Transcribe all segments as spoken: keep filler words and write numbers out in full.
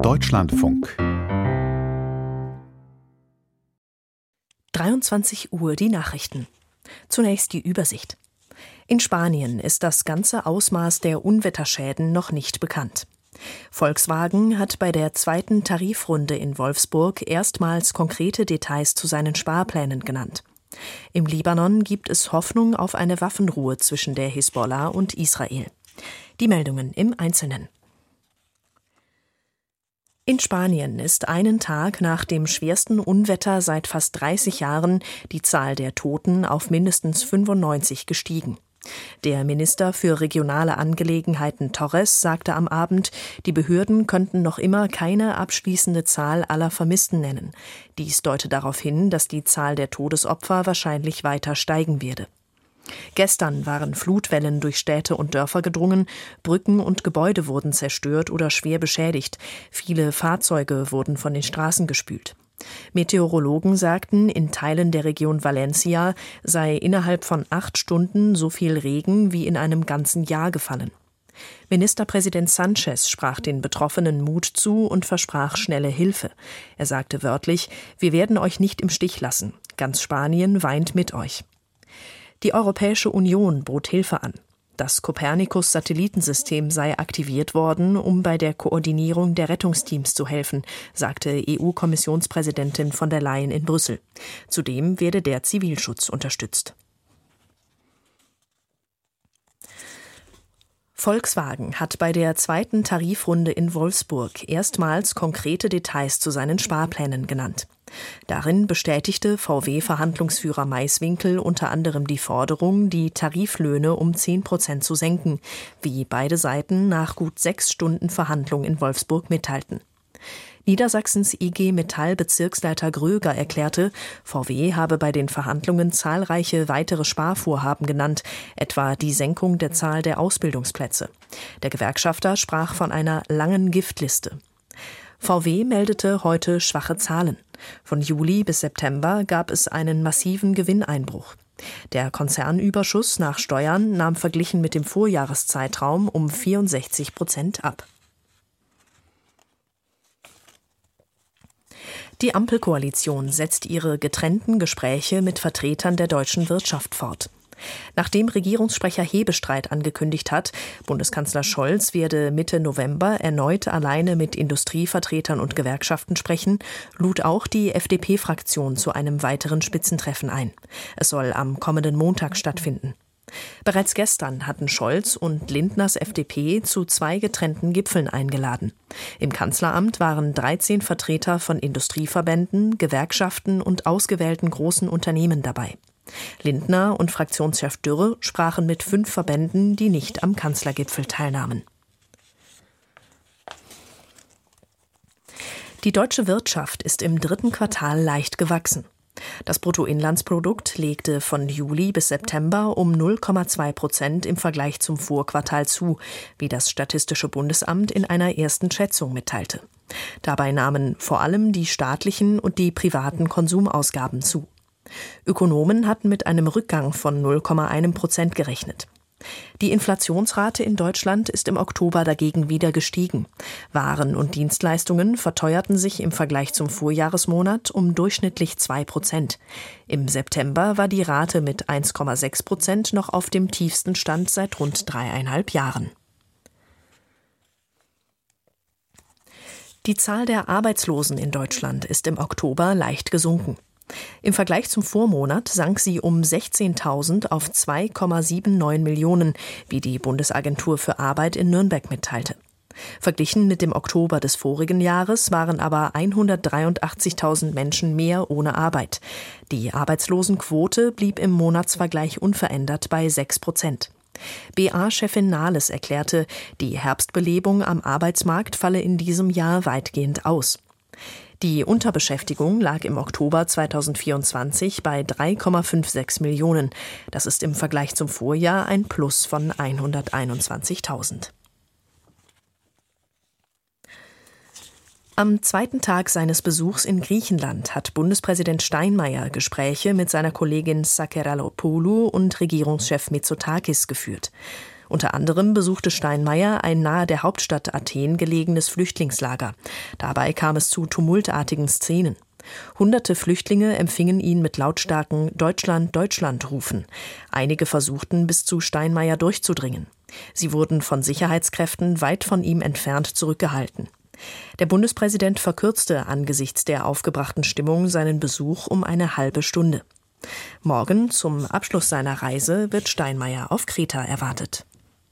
Deutschlandfunk. dreiundzwanzig Uhr die Nachrichten. Zunächst die Übersicht. In Spanien ist das ganze Ausmaß der Unwetterschäden noch nicht bekannt. Volkswagen hat bei der zweiten Tarifrunde in Wolfsburg erstmals konkrete Details zu seinen Sparplänen genannt. Im Libanon gibt es Hoffnung auf eine Waffenruhe zwischen der Hisbollah und Israel. Die Meldungen im Einzelnen. In Spanien ist einen Tag nach dem schwersten Unwetter seit fast dreißig Jahren die Zahl der Toten auf mindestens fünfundneunzig gestiegen. Der Minister für regionale Angelegenheiten Torres sagte am Abend, die Behörden könnten noch immer keine abschließende Zahl aller Vermissten nennen. Dies deute darauf hin, dass die Zahl der Todesopfer wahrscheinlich weiter steigen werde. Gestern waren Flutwellen durch Städte und Dörfer gedrungen, Brücken und Gebäude wurden zerstört oder schwer beschädigt, viele Fahrzeuge wurden von den Straßen gespült. Meteorologen sagten, in Teilen der Region Valencia sei innerhalb von acht Stunden so viel Regen wie in einem ganzen Jahr gefallen. Ministerpräsident Sánchez sprach den Betroffenen Mut zu und versprach schnelle Hilfe. Er sagte wörtlich, wir werden euch nicht im Stich lassen. Ganz Spanien weint mit euch. Die Europäische Union bot Hilfe an. Das Copernicus-Satellitensystem sei aktiviert worden, um bei der Koordinierung der Rettungsteams zu helfen, sagte E U-Kommissionspräsidentin von der Leyen in Brüssel. Zudem werde der Zivilschutz unterstützt. Volkswagen hat bei der zweiten Tarifrunde in Wolfsburg erstmals konkrete Details zu seinen Sparplänen genannt. Darin bestätigte V W-Verhandlungsführer Maiswinkel unter anderem die Forderung, die Tariflöhne um zehn Prozent zu senken, wie beide Seiten nach gut sechs Stunden Verhandlung in Wolfsburg mitteilten. Niedersachsens I G Metall-Bezirksleiter Gröger erklärte, V W habe bei den Verhandlungen zahlreiche weitere Sparvorhaben genannt, etwa die Senkung der Zahl der Ausbildungsplätze. Der Gewerkschafter sprach von einer langen Giftliste. V W meldete heute schwache Zahlen. Von Juli bis September gab es einen massiven Gewinneinbruch. Der Konzernüberschuss nach Steuern nahm verglichen mit dem Vorjahreszeitraum um vierundsechzig Prozent ab. Die Ampelkoalition setzt ihre getrennten Gespräche mit Vertretern der deutschen Wirtschaft fort. Nachdem Regierungssprecher Hebestreit angekündigt hat, Bundeskanzler Scholz werde Mitte November erneut alleine mit Industrievertretern und Gewerkschaften sprechen, lud auch die F D P-Fraktion zu einem weiteren Spitzentreffen ein. Es soll am kommenden Montag stattfinden. Bereits gestern hatten Scholz und Lindners F D P zu zwei getrennten Gipfeln eingeladen. Im Kanzleramt waren dreizehn Vertreter von Industrieverbänden, Gewerkschaften und ausgewählten großen Unternehmen dabei. Lindner und Fraktionschef Dürre sprachen mit fünf Verbänden, die nicht am Kanzlergipfel teilnahmen. Die deutsche Wirtschaft ist im dritten Quartal leicht gewachsen. Das Bruttoinlandsprodukt legte von Juli bis September um null Komma zwei Prozent im Vergleich zum Vorquartal zu, wie das Statistische Bundesamt in einer ersten Schätzung mitteilte. Dabei nahmen vor allem die staatlichen und die privaten Konsumausgaben zu. Ökonomen hatten mit einem Rückgang von null Komma eins Prozent gerechnet. Die Inflationsrate in Deutschland ist im Oktober dagegen wieder gestiegen. Waren und Dienstleistungen verteuerten sich im Vergleich zum Vorjahresmonat um durchschnittlich zwei Prozent. Im September war die Rate mit eins Komma sechs Prozent noch auf dem tiefsten Stand seit rund dreieinhalb Jahren. Die Zahl der Arbeitslosen in Deutschland ist im Oktober leicht gesunken. Im Vergleich zum Vormonat sank sie um sechzehntausend auf zwei Komma neunundsiebzig Millionen, wie die Bundesagentur für Arbeit in Nürnberg mitteilte. Verglichen mit dem Oktober des vorigen Jahres waren aber hundertdreiundachtzigtausend Menschen mehr ohne Arbeit. Die Arbeitslosenquote blieb im Monatsvergleich unverändert bei sechs Prozent. B A-Chefin Nahles erklärte, die Herbstbelebung am Arbeitsmarkt falle in diesem Jahr weitgehend aus. Die Unterbeschäftigung lag im Oktober zweitausendvierundzwanzig bei drei Komma sechsundfünfzig Millionen. Das ist im Vergleich zum Vorjahr ein Plus von hunderteinundzwanzigtausend. Am zweiten Tag seines Besuchs in Griechenland hat Bundespräsident Steinmeier Gespräche mit seiner Kollegin Sakellaropoulou und Regierungschef Mitsotakis geführt. Unter anderem besuchte Steinmeier ein nahe der Hauptstadt Athen gelegenes Flüchtlingslager. Dabei kam es zu tumultartigen Szenen. Hunderte Flüchtlinge empfingen ihn mit lautstarken »Deutschland, Deutschland«-Rufen. Einige versuchten, bis zu Steinmeier durchzudringen. Sie wurden von Sicherheitskräften weit von ihm entfernt zurückgehalten. Der Bundespräsident verkürzte angesichts der aufgebrachten Stimmung seinen Besuch um eine halbe Stunde. Morgen, zum Abschluss seiner Reise, wird Steinmeier auf Kreta erwartet.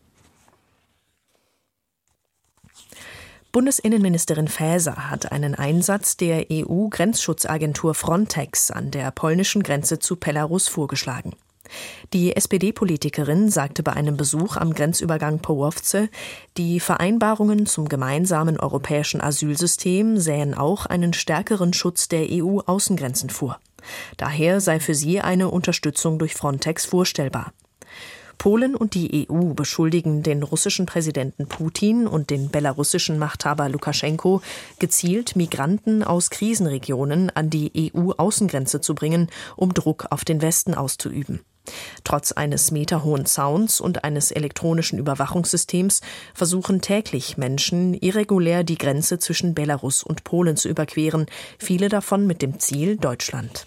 Bundesinnenministerin Faeser hat einen Einsatz der E U-Grenzschutzagentur Frontex an der polnischen Grenze zu Belarus vorgeschlagen. Die S P D-Politikerin sagte bei einem Besuch am Grenzübergang Połowce, die Vereinbarungen zum gemeinsamen europäischen Asylsystem sähen auch einen stärkeren Schutz der E U-Außengrenzen vor. Daher sei für sie eine Unterstützung durch Frontex vorstellbar. Polen und die E U beschuldigen den russischen Präsidenten Putin und den belarussischen Machthaber Lukaschenko, gezielt Migranten aus Krisenregionen an die E U-Außengrenze zu bringen, um Druck auf den Westen auszuüben. Trotz eines meterhohen Zauns und eines elektronischen Überwachungssystems versuchen täglich Menschen irregulär die Grenze zwischen Belarus und Polen zu überqueren, viele davon mit dem Ziel Deutschland.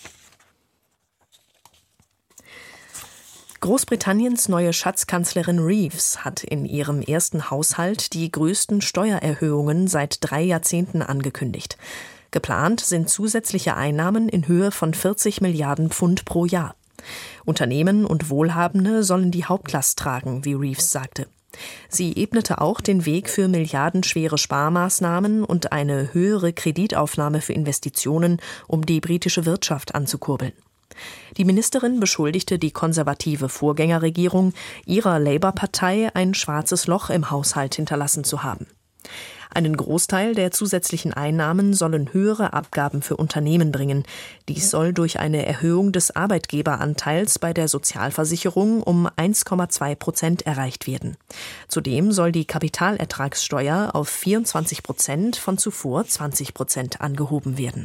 Großbritanniens neue Schatzkanzlerin Reeves hat in ihrem ersten Haushalt die größten Steuererhöhungen seit drei Jahrzehnten angekündigt. Geplant sind zusätzliche Einnahmen in Höhe von vierzig Milliarden Pfund pro Jahr. Unternehmen und Wohlhabende sollen die Hauptlast tragen, wie Reeves sagte. Sie ebnete auch den Weg für milliardenschwere Sparmaßnahmen und eine höhere Kreditaufnahme für Investitionen, um die britische Wirtschaft anzukurbeln. Die Ministerin beschuldigte die konservative Vorgängerregierung, ihrer Labour-Partei ein schwarzes Loch im Haushalt hinterlassen zu haben. Einen Großteil der zusätzlichen Einnahmen sollen höhere Abgaben für Unternehmen bringen. Dies soll durch eine Erhöhung des Arbeitgeberanteils bei der Sozialversicherung um eins Komma zwei Prozent erreicht werden. Zudem soll die Kapitalertragssteuer auf vierundzwanzig Prozent von zuvor zwanzig Prozent angehoben werden.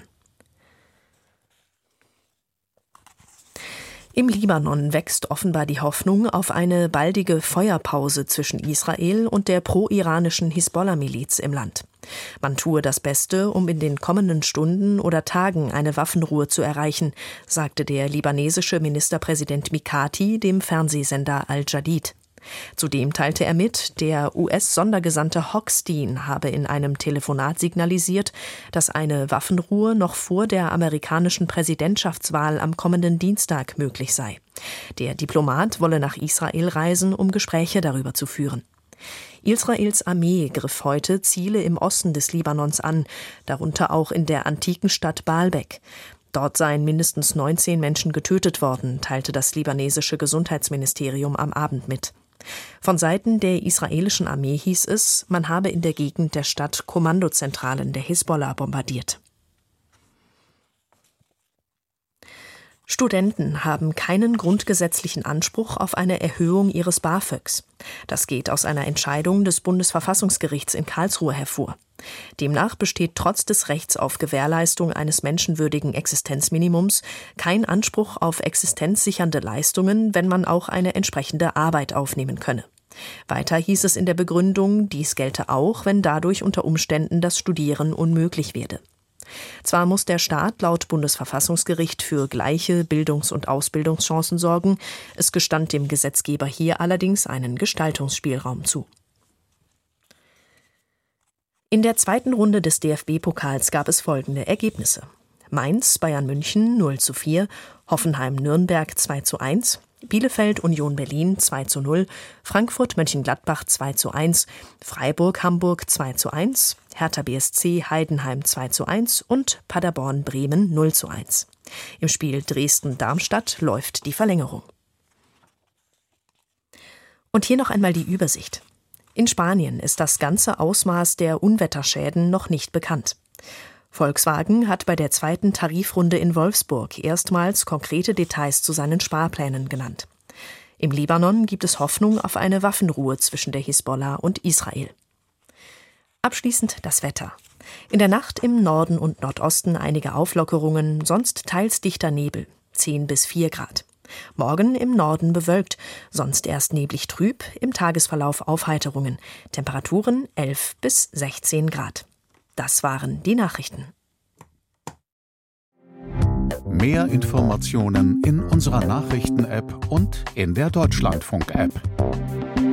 Im Libanon wächst offenbar die Hoffnung auf eine baldige Feuerpause zwischen Israel und der pro-iranischen Hisbollah-Miliz im Land. Man tue das Beste, um in den kommenden Stunden oder Tagen eine Waffenruhe zu erreichen, sagte der libanesische Ministerpräsident Mikati dem Fernsehsender Al-Jadid. Zudem teilte er mit, der U S-Sondergesandte Hochstein habe in einem Telefonat signalisiert, dass eine Waffenruhe noch vor der amerikanischen Präsidentschaftswahl am kommenden Dienstag möglich sei. Der Diplomat wolle nach Israel reisen, um Gespräche darüber zu führen. Israels Armee griff heute Ziele im Osten des Libanons an, darunter auch in der antiken Stadt Baalbek. Dort seien mindestens neunzehn Menschen getötet worden, teilte das libanesische Gesundheitsministerium am Abend mit. Von Seiten der israelischen Armee hieß es, man habe in der Gegend der Stadt Kommandozentralen der Hisbollah bombardiert. Studenten haben keinen grundgesetzlichen Anspruch auf eine Erhöhung ihres BAföGs. Das geht aus einer Entscheidung des Bundesverfassungsgerichts in Karlsruhe hervor. Demnach besteht trotz des Rechts auf Gewährleistung eines menschenwürdigen Existenzminimums kein Anspruch auf existenzsichernde Leistungen, wenn man auch eine entsprechende Arbeit aufnehmen könne. Weiter hieß es in der Begründung, dies gelte auch, wenn dadurch unter Umständen das Studieren unmöglich werde. Zwar muss der Staat laut Bundesverfassungsgericht für gleiche Bildungs- und Ausbildungschancen sorgen, es gestand dem Gesetzgeber hier allerdings einen Gestaltungsspielraum zu. In der zweiten Runde des D F B-Pokals gab es folgende Ergebnisse. Mainz, Bayern München null zu vier, Hoffenheim Nürnberg zwei zu eins, Bielefeld Union Berlin zwei zu null, Frankfurt Mönchengladbach zwei zu eins, Freiburg Hamburg zwei zu eins, Hertha B S C Heidenheim zwei zu eins und Paderborn Bremen null zu eins. Im Spiel Dresden-Darmstadt läuft die Verlängerung. Und hier noch einmal die Übersicht. In Spanien ist das ganze Ausmaß der Unwetterschäden noch nicht bekannt. Volkswagen hat bei der zweiten Tarifrunde in Wolfsburg erstmals konkrete Details zu seinen Sparplänen genannt. Im Libanon gibt es Hoffnung auf eine Waffenruhe zwischen der Hisbollah und Israel. Abschließend das Wetter. In der Nacht im Norden und Nordosten einige Auflockerungen, sonst teils dichter Nebel, zehn bis vier Grad. Morgen im Norden bewölkt, sonst erst neblig trüb, im Tagesverlauf Aufheiterungen. Temperaturen elf bis sechzehn Grad. Das waren die Nachrichten. Mehr Informationen in unserer Nachrichten-App und in der Deutschlandfunk-App.